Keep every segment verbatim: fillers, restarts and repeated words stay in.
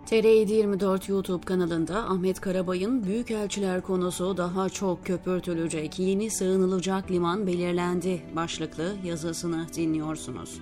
T R yedi yirmi dört YouTube kanalında Ahmet Karabay'ın "Büyükelçiler konusu daha çok köpürtülecek, yeni sığınılacak liman belirlendi" başlıklı yazısını dinliyorsunuz.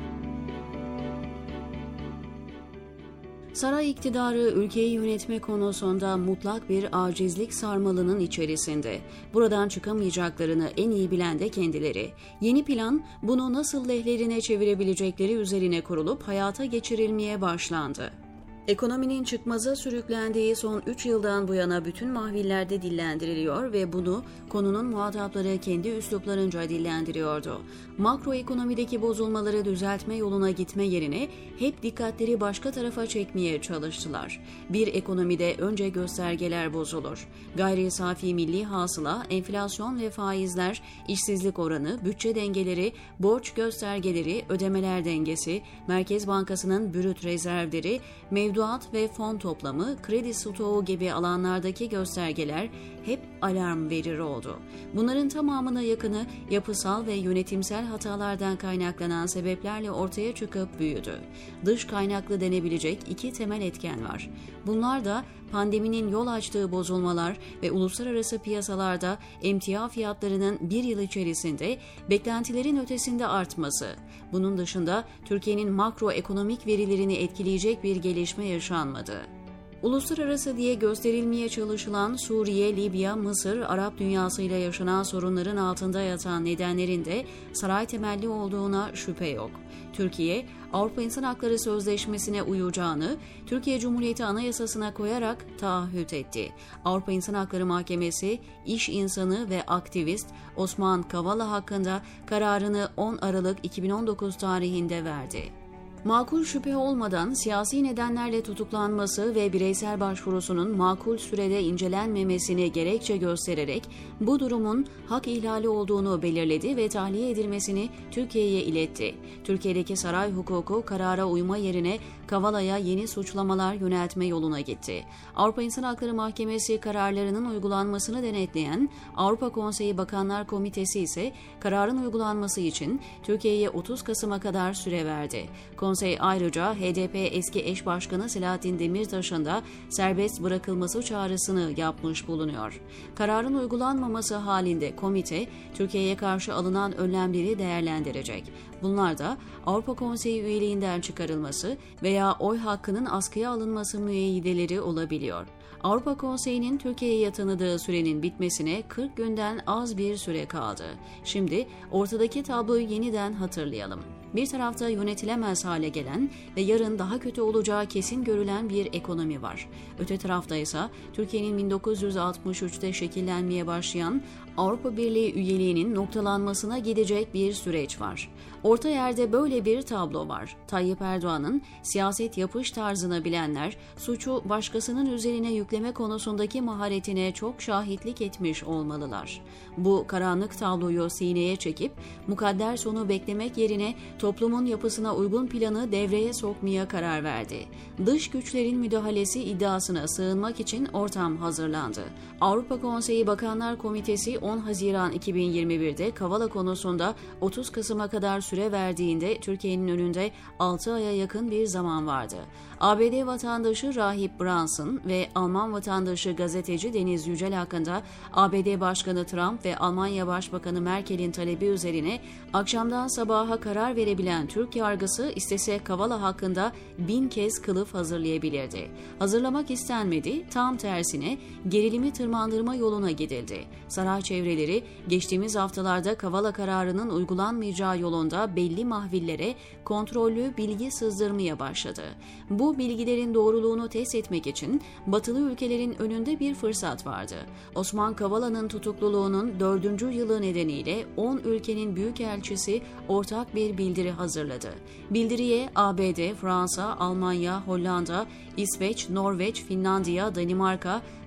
Saray iktidarı ülkeyi yönetme konusunda mutlak bir acizlik sarmalının içerisinde. Buradan çıkamayacaklarını en iyi bilen de kendileri. Yeni plan bunu nasıl lehlerine çevirebilecekleri üzerine kurulup hayata geçirilmeye başlandı. Ekonominin çıkmaza sürüklendiği son üç yıldan bu yana bütün mahvillerde dillendiriliyor ve bunu konunun muhatapları kendi üsluplarınca dillendiriyordu. Makroekonomideki bozulmaları düzeltme yoluna gitme yerine hep dikkatleri başka tarafa çekmeye çalıştılar. Bir ekonomide önce göstergeler bozulur. Gayri safi milli hasıla, enflasyon ve faizler, işsizlik oranı, bütçe dengeleri, borç göstergeleri, ödemeler dengesi, Merkez Bankası'nın brüt rezervleri, mevduat ve fon toplamı, kredi stoğu gibi alanlardaki göstergeler hep alarm verir oldu. Bunların tamamına yakını yapısal ve yönetimsel hatalardan kaynaklanan sebeplerle ortaya çıkıp büyüdü. Dış kaynaklı denebilecek iki temel etken var. Bunlar da pandeminin yol açtığı bozulmalar ve uluslararası piyasalarda emtia fiyatlarının bir yıl içerisinde beklentilerin ötesinde artması. Bunun dışında Türkiye'nin makroekonomik verilerini etkileyecek bir gelişme yaşanmadı. Uluslararası diye gösterilmeye çalışılan Suriye, Libya, Mısır, Arap dünyasıyla yaşanan sorunların altında yatan nedenlerin de saray temelli olduğuna şüphe yok. Türkiye, Avrupa İnsan Hakları Sözleşmesi'ne uyacağını Türkiye Cumhuriyeti Anayasası'na koyarak taahhüt etti. Avrupa İnsan Hakları Mahkemesi, iş insanı ve aktivist Osman Kavala hakkında kararını on Aralık iki bin on dokuz tarihinde verdi. Makul şüphe olmadan siyasi nedenlerle tutuklanması ve bireysel başvurusunun makul sürede incelenmemesini gerekçe göstererek bu durumun hak ihlali olduğunu belirledi ve tahliye edilmesini Türkiye'ye iletti. Türkiye'deki saray hukuku karara uyma yerine Kavala'ya yeni suçlamalar yöneltme yoluna gitti. Avrupa İnsan Hakları Mahkemesi kararlarının uygulanmasını denetleyen Avrupa Konseyi Bakanlar Komitesi ise kararın uygulanması için Türkiye'ye otuz Kasım'a kadar süre verdi. Konsey ayrıca H D P eski eş başkanı Selahattin Demirtaş'ın da serbest bırakılması çağrısını yapmış bulunuyor. Kararın uygulanmaması halinde komite, Türkiye'ye karşı alınan önlemleri değerlendirecek. Bunlar da Avrupa Konseyi üyeliğinden çıkarılması veya oy hakkının askıya alınması müeyyideleri olabiliyor. Avrupa Konseyi'nin Türkiye'ye tanıdığı sürenin bitmesine kırk günden az bir süre kaldı. Şimdi ortadaki tabloyu yeniden hatırlayalım. Bir tarafta yönetilemez hale gelen ve yarın daha kötü olacağı kesin görülen bir ekonomi var. Öte tarafta ise Türkiye'nin bin dokuz yüz altmış üçte şekillenmeye başlayan Avrupa Birliği üyeliğinin noktalanmasına gidecek bir süreç var. Orta yerde böyle bir tablo var. Tayyip Erdoğan'ın siyaset yapış tarzını bilenler suçu başkasının üzerine yükleme konusundaki maharetine çok şahitlik etmiş olmalılar. Bu karanlık tabloyu sineye çekip mukadder sonu beklemek yerine toplumun yapısına uygun planı devreye sokmaya karar verdi. Dış güçlerin müdahalesi iddiasına sığınmak için ortam hazırlandı. Avrupa Konseyi Bakanlar Komitesi on Haziran iki bin yirmi birde Kavala konusunda otuz Kasım'a kadar süre verdiğinde Türkiye'nin önünde altı aya yakın bir zaman vardı. A B D vatandaşı Rahip Brunson ve Alman vatandaşı gazeteci Deniz Yücel hakkında A B D Başkanı Trump ve Almanya Başbakanı Merkel'in talebi üzerine akşamdan sabaha karar verebilen Türk yargısı istese Kavala hakkında bin kez kılıf hazırlayabilirdi. Hazırlamak istenmedi, tam tersine gerilimi tırmandırma yoluna gidildi. Saray çevreleri geçtiğimiz haftalarda Kavala kararının uygulanmayacağı yolunda belli mahvillere kontrollü bilgi sızdırmaya başladı. Bu bilgilerin doğruluğunu test etmek için batılı ülkelerin önünde bir fırsat vardı. Osman Kavala'nın tutukluluğunun dördüncü yılı nedeniyle on ülkenin büyükelçisi ortak bir bildiri hazırladı. Bildiriye A B D, Fransa, Almanya, Hollanda, İsveç, Norveç, Finlandiya, Danimarka,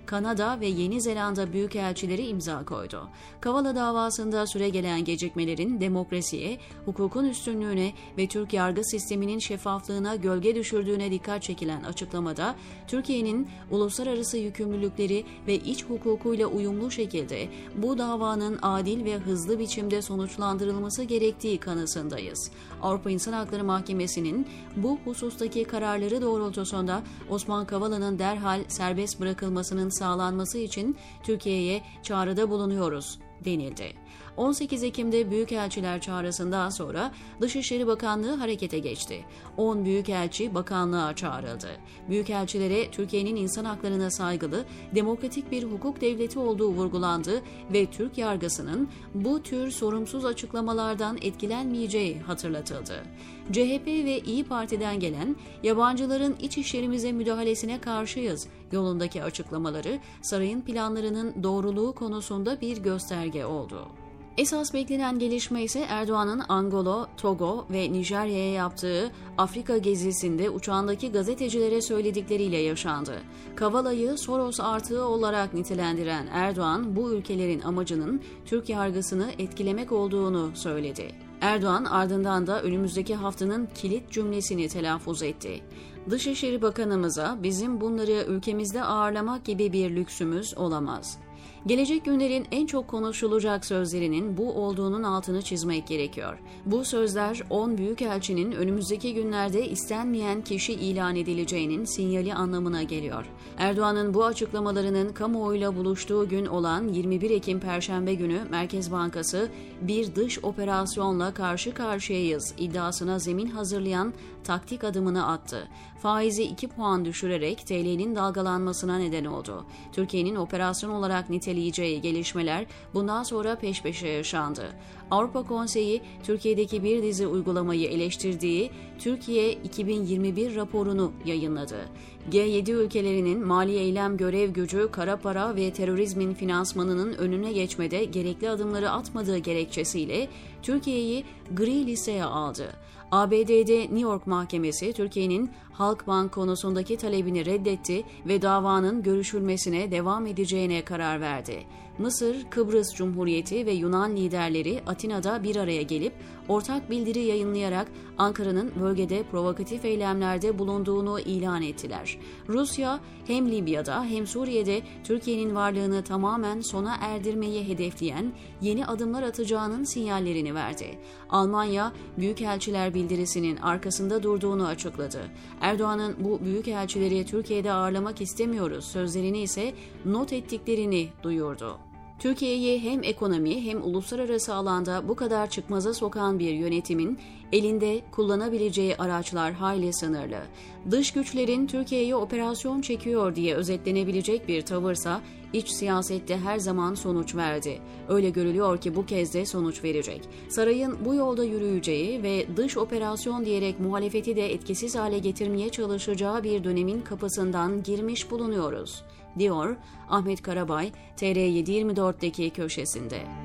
Kanada ve Yeni Zelanda büyükelçileri imza koydu. Kavala davasında süregelen gecikmelerin demokrasiye, hukukun üstünlüğüne ve Türk yargı sisteminin şeffaflığına gölge düşürdüğüne dikkat çekilen açıklamada, Türkiye'nin uluslararası yükümlülükleri ve iç hukukuyla uyumlu şekilde bu davanın adil ve hızlı biçimde sonuçlandırılması gerektiği kanısındayız. Avrupa İnsan Hakları Mahkemesi'nin bu husustaki kararları doğrultusunda Osman Kavala'nın derhal serbest bırakılmasının sağlanması için Türkiye'ye çağrıda bulunuyoruz denildi. on sekiz Ekim'de Büyükelçiler çağrısından sonra Dışişleri Bakanlığı harekete geçti. on büyükelçi bakanlığa çağrıldı. Büyükelçilere Türkiye'nin insan haklarına saygılı, demokratik bir hukuk devleti olduğu vurgulandı ve Türk yargısının bu tür sorumsuz açıklamalardan etkilenmeyeceği hatırlatıldı. C H P ve İyi Parti'den gelen yabancıların iç işlerimize müdahalesine karşıyız yolundaki açıklamaları sarayın planlarının doğruluğu konusunda bir gösterge oldu. Esas beklenen gelişme ise Erdoğan'ın Angola, Togo ve Nijerya'ya yaptığı Afrika gezisinde uçağındaki gazetecilere söyledikleriyle yaşandı. Kavala'yı Soros artığı olarak nitelendiren Erdoğan, bu ülkelerin amacının Türk yargısını etkilemek olduğunu söyledi. Erdoğan ardından da önümüzdeki haftanın kilit cümlesini telaffuz etti. Dışişleri Bakanımıza bizim bunları ülkemizde ağırlamak gibi bir lüksümüz olamaz. Gelecek günlerin en çok konuşulacak sözlerinin bu olduğunun altını çizmek gerekiyor. Bu sözler on büyükelçinin önümüzdeki günlerde istenmeyen kişi ilan edileceğinin sinyali anlamına geliyor. Erdoğan'ın bu açıklamalarının kamuoyuyla buluştuğu gün olan yirmi bir Ekim Perşembe günü Merkez Bankası bir dış operasyonla karşı karşıyayız iddiasına zemin hazırlayan taktik adımını attı. Faizi iki puan düşürerek T L'nin dalgalanmasına neden oldu. Türkiye'nin operasyon olarak niteleyeceği gelişmeler bundan sonra peş peşe yaşandı. Avrupa Konseyi, Türkiye'deki bir dizi uygulamayı eleştirdiği Türkiye iki bin yirmi bir raporunu yayınladı. G yedi ülkelerinin mali eylem görev gücü, kara para ve terörizmin finansmanının önüne geçmede gerekli adımları atmadığı gerekçesiyle Türkiye'yi gri listeye aldı. A B D'de New York Mahkemesi Türkiye'nin Halkbank konusundaki talebini reddetti ve davanın görüşülmesine devam edeceğine karar verdi. Mısır, Kıbrıs Cumhuriyeti ve Yunan liderleri Atina'da bir araya gelip ortak bildiri yayınlayarak Ankara'nın bölgede provokatif eylemlerde bulunduğunu ilan ettiler. Rusya hem Libya'da hem Suriye'de Türkiye'nin varlığını tamamen sona erdirmeyi hedefleyen yeni adımlar atacağının sinyallerini verdi. Almanya, Büyükelçiler bildirisinin arkasında durduğunu açıkladı. Erdoğan'ın bu büyükelçileri Türkiye'de ağırlamak istemiyoruz sözlerini ise not ettiklerini duyurdu. Türkiye'yi hem ekonomi hem uluslararası alanda bu kadar çıkmaza sokan bir yönetimin elinde kullanabileceği araçlar hayli sınırlı. Dış güçlerin Türkiye'ye operasyon çekiyor diye özetlenebilecek bir tavırsa iç siyasette her zaman sonuç verdi. Öyle görülüyor ki bu kez de sonuç verecek. Sarayın bu yolda yürüyeceği ve dış operasyon diyerek muhalefeti de etkisiz hale getirmeye çalışacağı bir dönemin kapısından girmiş bulunuyoruz, diyor Ahmet Karabay T R yedi yirmi dört'teki köşesinde.